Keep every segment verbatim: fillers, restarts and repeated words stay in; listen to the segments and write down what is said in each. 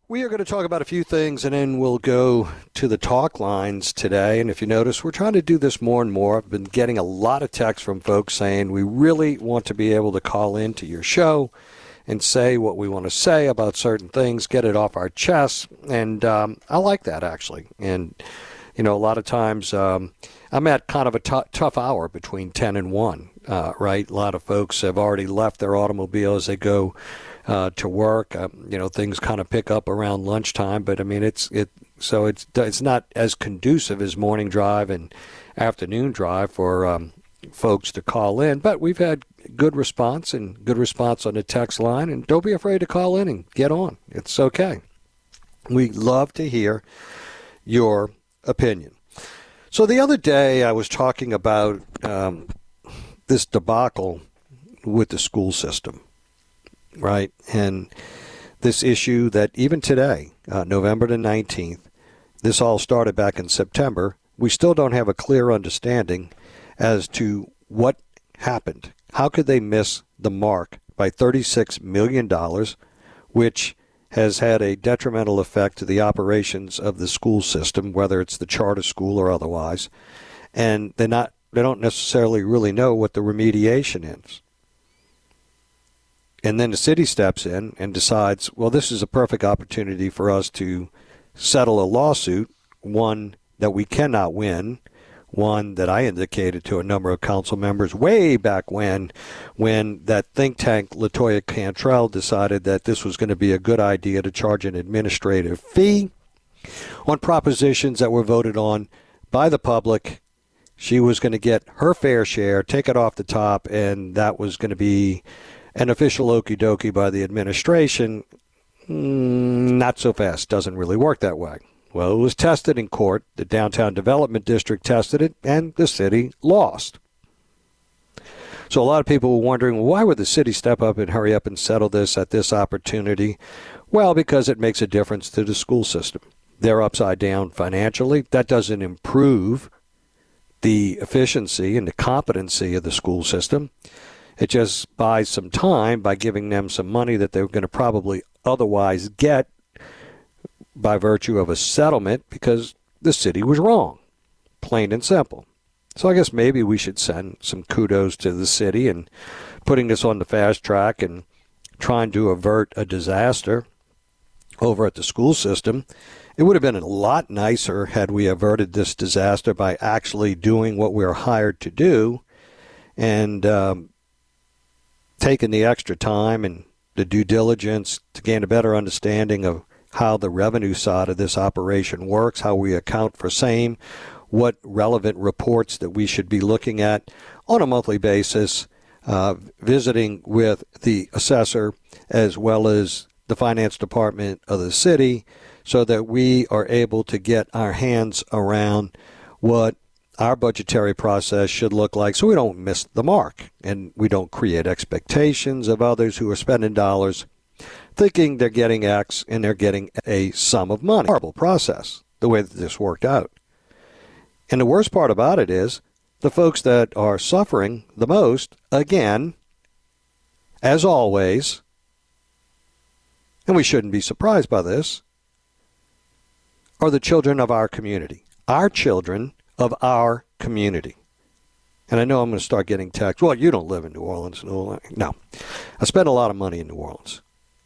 We are going to talk about a few things, and then we'll go to the talk lines today. And if you notice, we're trying to do this more and more. I've been getting a lot of texts from folks saying we really want to be able to call into your show and say what we want to say about certain things, get it off our chests. And um, I like that, actually. And, you know, a lot of times um, I'm at kind of a t- tough hour between ten and one, uh, right? A lot of folks have already left their automobile as they go Uh, to work. Uh, you know, things kind of pick up around lunchtime, but I mean, it's it. So it's it's not as conducive as morning drive and afternoon drive for um, folks to call in. But we've had good response and good response on the text line. And don't be afraid to call in and get on. It's okay. We love to hear your opinion. So the other day, I was talking about um, this debacle with the school system. Right, and this issue that even today, uh, November the nineteenth, this all started back in September. We still don't have a clear understanding as to what happened. How could they miss the mark by thirty-six million dollars, which has had a detrimental effect to the operations of the school system, whether it's the charter school or otherwise, and they're not, they don't necessarily really know what the remediation is. And then the city steps in and decides, well, this is a perfect opportunity for us to settle a lawsuit, one that we cannot win, one that I indicated to a number of council members way back when, when that think tank, LaToya Cantrell, decided that this was going to be a good idea to charge an administrative fee on propositions that were voted on by the public. She was going to get her fair share, take it off the top, and that was going to be an official okie dokie by the administration. Mm, not so fast. Doesn't really work that way. Well, it was tested in court. The Downtown Development District tested it, and the city lost. So a lot of people were wondering, well, why would the city step up and hurry up and settle this at this opportunity? Well, because it makes a difference to the school system. They're upside down financially. That doesn't improve the efficiency and the competency of the school system. It just buys some time by giving them some money that they're going to probably otherwise get by virtue of a settlement because the city was wrong, plain and simple. So I guess maybe we should send some kudos to the city and putting this on the fast track and trying to avert a disaster over at the school system. It would have been a lot nicer had we averted this disaster by actually doing what we were hired to do and um, taking the extra time and the due diligence to gain a better understanding of how the revenue side of this operation works, how we account for same, what relevant reports that we should be looking at on a monthly basis, uh, visiting with the assessor as well as the finance department of the city so that we are able to get our hands around what our budgetary process should look like so we don't miss the mark and we don't create expectations of others who are spending dollars thinking they're getting X and they're getting a sum of money. Horrible process, the way that this worked out. And the worst part about it is the folks that are suffering the most, again, as always, and we shouldn't be surprised by this, are the children of our community. Our children of our community. And I know I'm going to start getting texts. Well, you don't live in New Orleans. No. I spend a lot of money in New Orleans.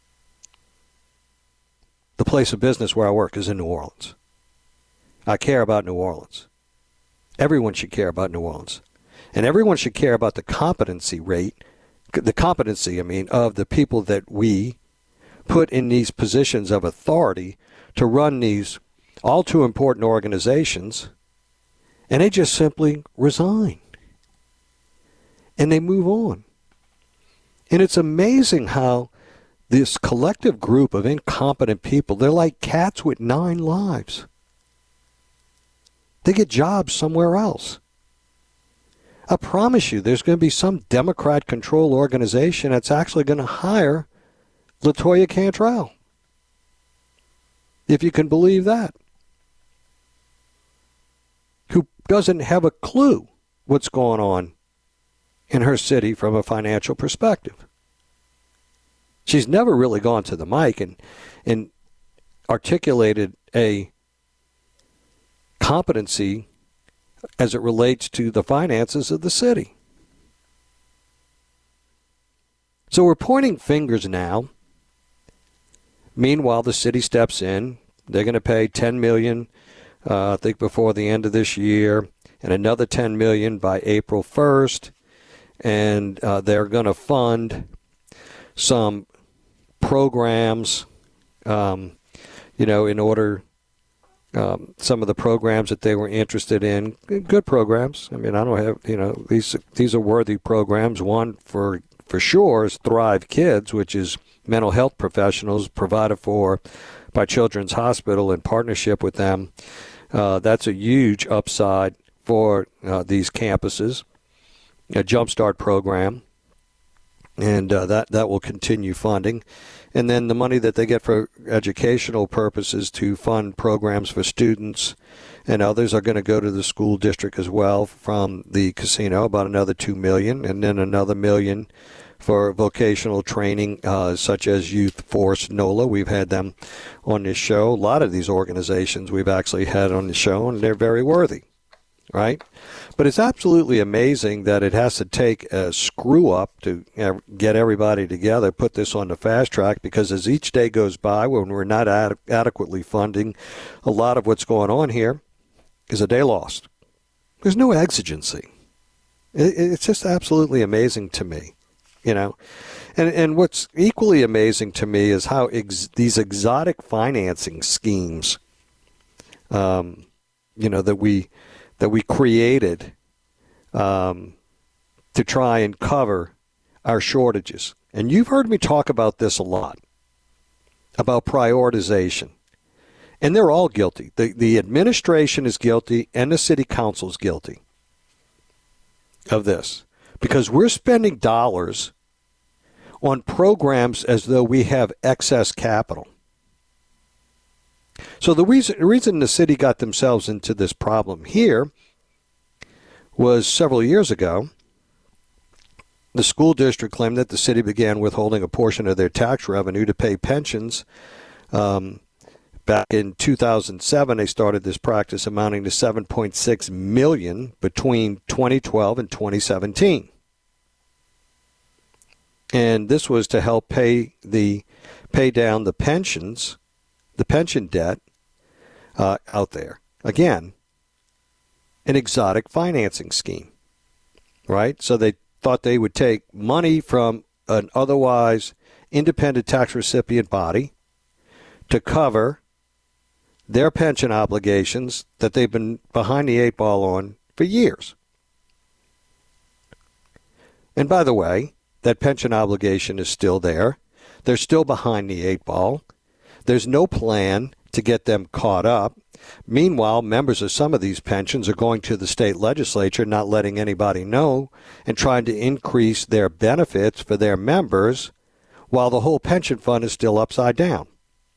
The place of business where I work is in New Orleans. I care about New Orleans. Everyone should care about New Orleans. And everyone should care about the competency rate, the competency, I mean, of the people that we put in these positions of authority to run these all too important organizations. And they just simply resign. And they move on. And it's amazing how this collective group of incompetent people, they're like cats with nine lives. They get jobs somewhere else. I promise you there's going to be some Democrat-controlled organization that's actually going to hire LaToya Cantrell. If you can believe that. Who doesn't have a clue what's going on in her city from a financial perspective. She's never really gone to the mic, and and articulated a competency as it relates to the finances of the city. So we're pointing fingers now. Meanwhile, the city steps in. They're going to pay ten million dollars, uh, I think, before the end of this year, and another ten million dollars by April first. And uh, they're going to fund some programs, um, you know, in order, um, some of the programs that they were interested in, good programs. I mean, I don't have, you know, these these are worthy programs. One, for, for sure, is Thrive Kids, which is mental health professionals provided for by Children's Hospital in partnership with them. Uh, that's a huge upside for uh, these campuses, a Jumpstart program, and uh, that, that will continue funding. And then the money that they get for educational purposes to fund programs for students and others are going to go to the school district as well from the casino, about another two million dollars, and then another million for vocational training, uh, such as Youth Force NOLA. We've had them on this show. A lot of these organizations we've actually had on the show, and they're very worthy, right? But it's absolutely amazing that it has to take a screw-up to you know, get everybody together, put this on the fast track, because as each day goes by, when we're not ad- adequately funding a lot of what's going on here, is a day lost. There's no exigency. It, it's just absolutely amazing to me. You know, and and what's equally amazing to me is how ex- these exotic financing schemes, um, you know, that we that we created um, to try and cover our shortages. And you've heard me talk about this a lot, about prioritization. And they're all guilty. The the administration is guilty, and the city council is guilty of this, because we're spending dollars on programs as though we have excess capital. So the reason, the reason the city got themselves into this problem here was several years ago, the school district claimed that the city began withholding a portion of their tax revenue to pay pensions. Um, back in two thousand seven, they started this practice amounting to seven point six million dollars between twenty twelve and twenty seventeen. And this was to help pay the pay down the pensions, the pension debt uh, out there. Again, an exotic financing scheme, right? So they thought they would take money from an otherwise independent tax recipient body to cover their pension obligations that they've been behind the eight ball on for years. And by the way, that pension obligation is still there. They're still behind the eight ball. There's no plan to get them caught up. Meanwhile, members of some of these pensions are going to the state legislature, not letting anybody know, and trying to increase their benefits for their members while the whole pension fund is still upside down.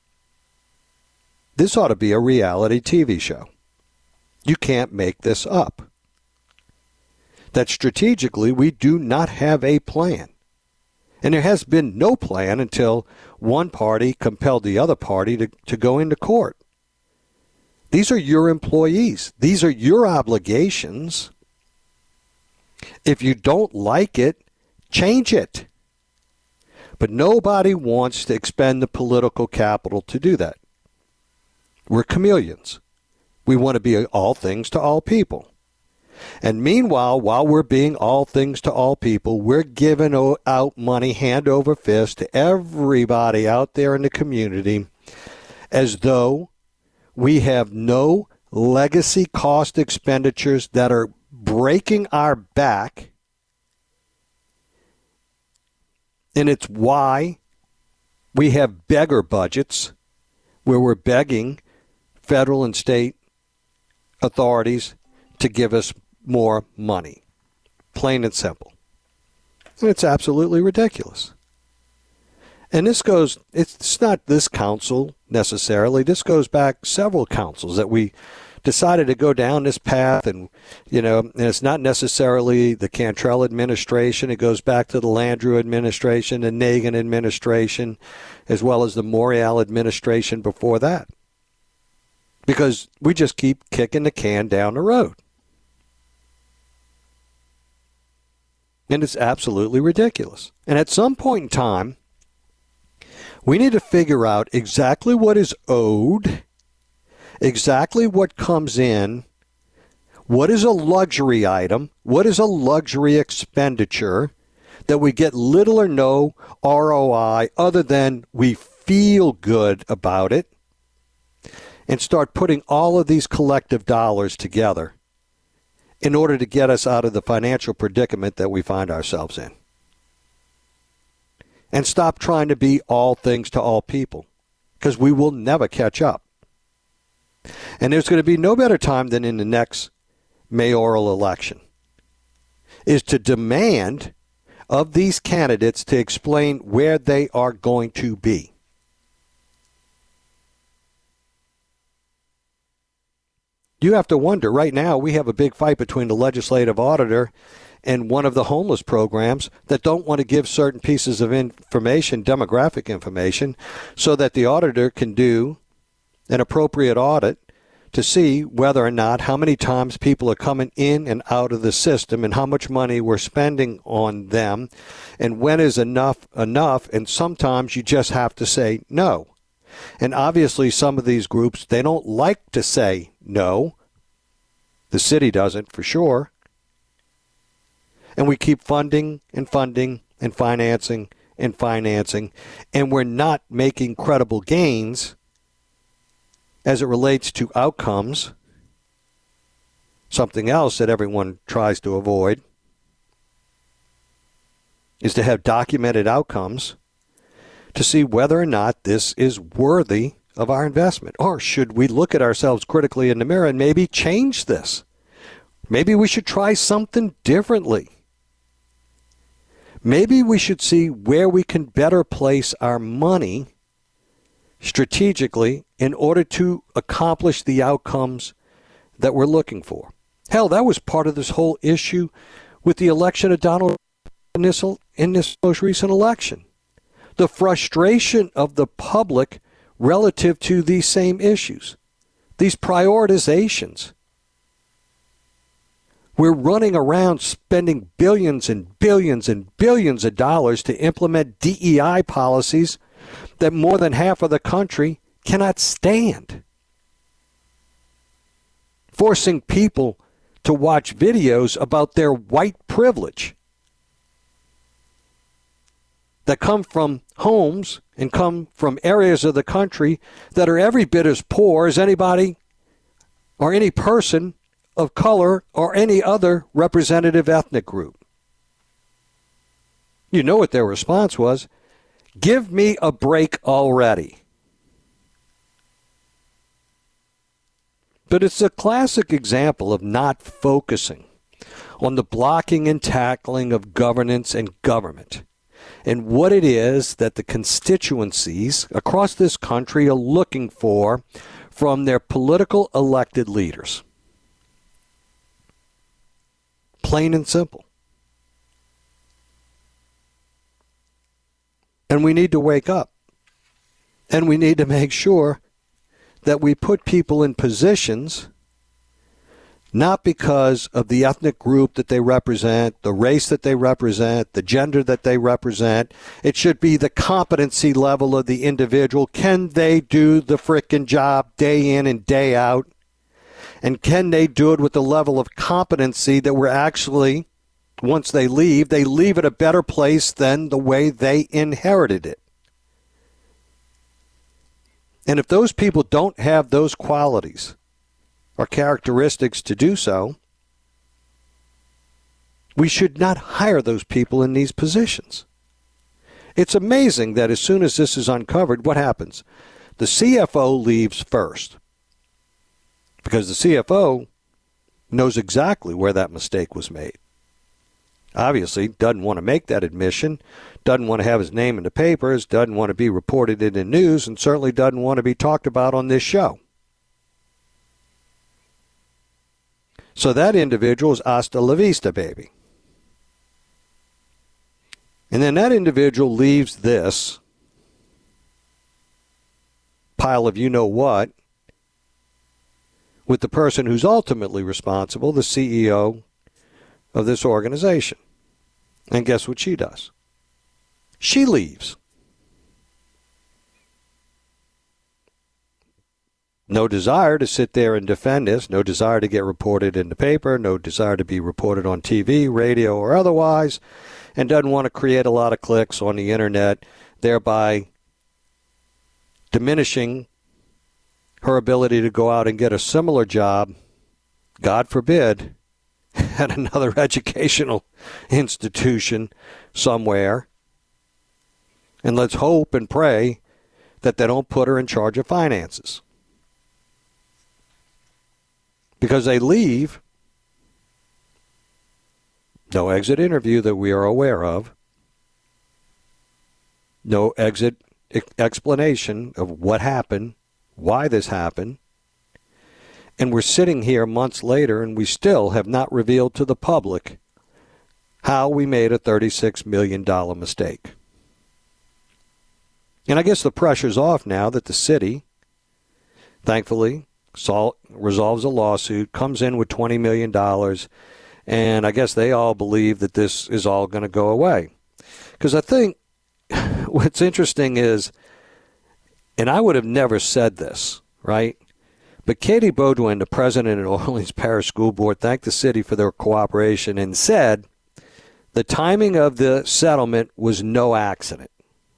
This ought to be a reality T V show. You can't make this up. That strategically we do not have a plan. And there has been no plan until one party compelled the other party to, to go into court. These are your employees. These are your obligations. If you don't like it, change it. But nobody wants to expend the political capital to do that. We're chameleons. We want to be all things to all people. And meanwhile, while we're being all things to all people, we're giving out money hand over fist to everybody out there in the community as though we have no legacy cost expenditures that are breaking our back. And it's why we have beggar budgets where we're begging federal and state authorities to give us more money. Plain and simple. And it's absolutely ridiculous. And this goes, it's not this council necessarily. This goes back several councils that we decided to go down this path, and, you know, and it's not necessarily the Cantrell administration. It goes back to the Landrieu administration, the Nagin administration, as well as the Morial administration before that. Because we just keep kicking the can down the road. And it's absolutely ridiculous. And at some point in time, we need to figure out exactly what is owed, exactly what comes in, what is a luxury item, what is a luxury expenditure that we get little or no R O I other than we feel good about it, and start putting all of these collective dollars together in order to get us out of the financial predicament that we find ourselves in. And stop trying to be all things to all people, because we will never catch up. And there's going to be no better time than in the next mayoral election, is to demand of these candidates to explain where they are going to be. You have to wonder, right now we have a big fight between the legislative auditor and one of the homeless programs that don't want to give certain pieces of information, demographic information, so that the auditor can do an appropriate audit to see whether or not how many times people are coming in and out of the system and how much money we're spending on them and when is enough enough. And sometimes you just have to say no. And obviously some of these groups, they don't like to say no. The city doesn't, for sure. And we keep funding and funding and financing and financing, and we're not making credible gains as it relates to outcomes, something else that everyone tries to avoid is to have documented outcomes to see whether or not this is worthy of our investment. Or should we look at ourselves critically in the mirror and maybe change this? Maybe we should try something differently. Maybe we should see where we can better place our money strategically in order to accomplish the outcomes that we're looking for. Hell, that was part of this whole issue with the election of Donald in this, in this most recent election. The frustration of the public relative to these same issues, these prioritizations. We're running around spending billions and billions and billions of dollars to implement D E I policies that more than half of the country cannot stand. Forcing people to watch videos about their white privilege that come from homes and come from areas of the country that are every bit as poor as anybody or any person of color or any other representative ethnic group. You know what their response was? Give me a break already. But it's a classic example of not focusing on the blocking and tackling of governance and government and what it is that the constituencies across this country are looking for from their political elected leaders. Plain and simple. And we need to wake up. And we need to make sure that we put people in positions not because of the ethnic group that they represent, the race that they represent, the gender that they represent. It should be the competency level of the individual. Can they do the frickin' job day in and day out? And can they do it with the level of competency that we're actually, once they leave, they leave at a better place than the way they inherited it? And if those people don't have those qualities or characteristics to do so, we should not hire those people in these positions. It's amazing that as soon as this is uncovered, what happens? The C F O leaves first. Because the C F O knows exactly where that mistake was made. Obviously, doesn't want to make that admission, doesn't want to have his name in the papers, doesn't want to be reported in the news, and certainly doesn't want to be talked about on this show. So that individual is hasta la vista, baby. And then that individual leaves this pile of you-know-what with the person who's ultimately responsible, the C E O of this organization. And guess what she does? She leaves. No desire to sit there and defend this, no desire to get reported in the paper, no desire to be reported on T V, radio, or otherwise, and doesn't want to create a lot of clicks on the internet, thereby diminishing her ability to go out and get a similar job, God forbid, at another educational institution somewhere. And let's hope and pray that they don't put her in charge of finances. Because they leave, no exit interview that we are aware of, no exit explanation of what happened, why this happened, and we're sitting here months later and we still have not revealed to the public how we made a thirty-six million dollars mistake. And I guess the pressure's off now that the city, thankfully, sol- resolves a lawsuit, comes in with twenty million dollars, and I guess they all believe that this is all going to go away. Because I think what's interesting is, and I would have never said this, right? But Katie Beaudoin, the president of the Orleans Parish School Board, thanked the city for their cooperation and said the timing of the settlement was no accident.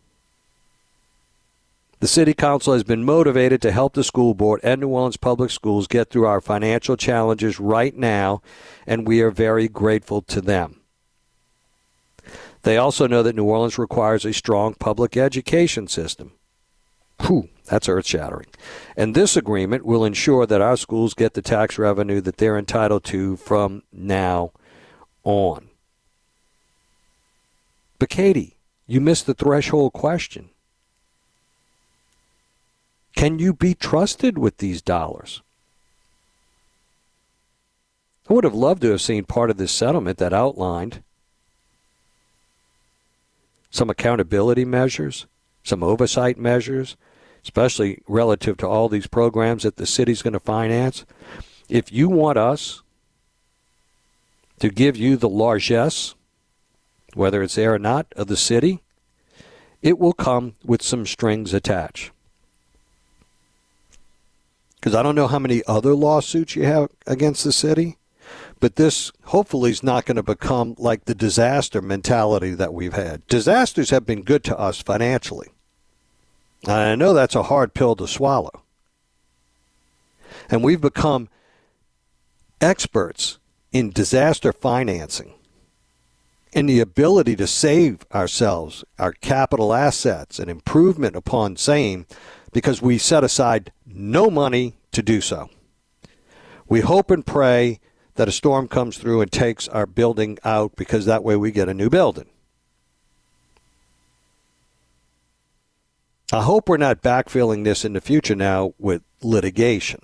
The city council has been motivated to help the school board and New Orleans Public Schools get through our financial challenges right now, and we are very grateful to them. They also know that New Orleans requires a strong public education system. Whew, that's earth-shattering. And this agreement will ensure that our schools get the tax revenue that they're entitled to from now on. But Katie, you missed the threshold question. Can you be trusted with these dollars? I would have loved to have seen part of this settlement that outlined some accountability measures, some oversight measures, especially relative to all these programs that the city's going to finance. If you want us to give you the largesse, whether it's there or not, of the city, it will come with some strings attached. Because I don't know how many other lawsuits you have against the city, but this hopefully is not going to become like the disaster mentality that we've had. Disasters have been good to us financially. And I know that's a hard pill to swallow. And we've become experts in disaster financing and the ability to save ourselves, our capital assets, and improvement upon same, because we set aside no money to do so. We hope and pray that a storm comes through and takes our building out, because that way we get a new building. I hope we're not backfilling this in the future now with litigation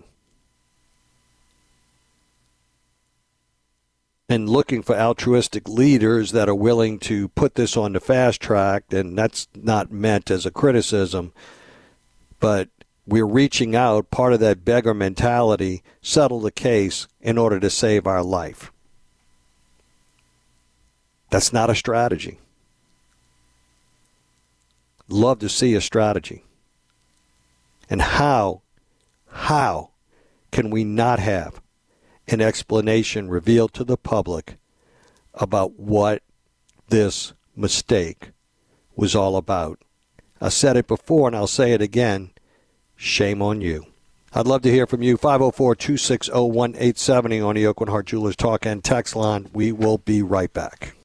and looking for altruistic leaders that are willing to put this on the fast track, and that's not meant as a criticism, but we're reaching out, part of that beggar mentality, settle the case in order to save our life. That's not a strategy. Love to see a strategy. And how, how can we not have an explanation revealed to the public about what this mistake was all about? I said it before and I'll say it again. Shame on you. I'd love to hear from you. five oh four, two six oh, one eight seven oh on the Aucoin Hart Jewelers Talk and Text line. We will be right back.